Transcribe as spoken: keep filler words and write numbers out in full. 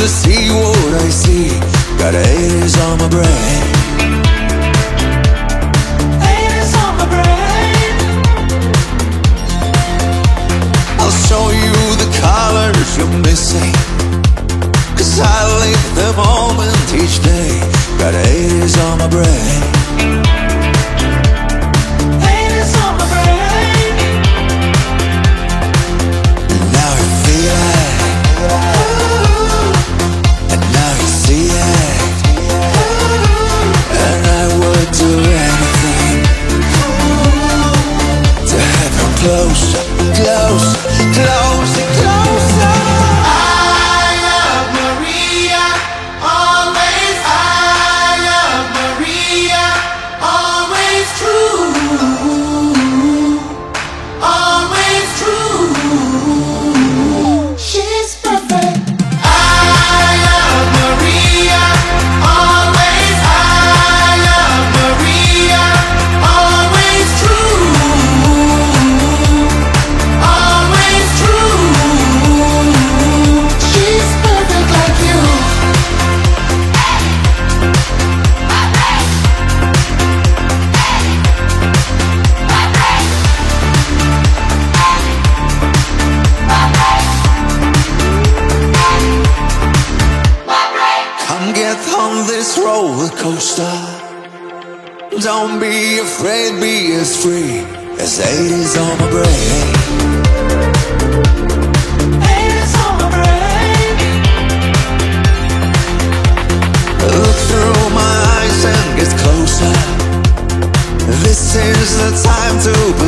see what I see. Got eighties on my brain. eighties on my brain. I'll show you the colors you're missing, 'cause I live the moment each day. Got eighties on my brain. eighties on my brain. And now you feel it. And now you see it. And I would do anything to have you closer, closer, closer, closer. On this roller coaster, don't be afraid, be as free as eighties on my brain. eighties on my brain. Look through my eyes and get closer. This is the time to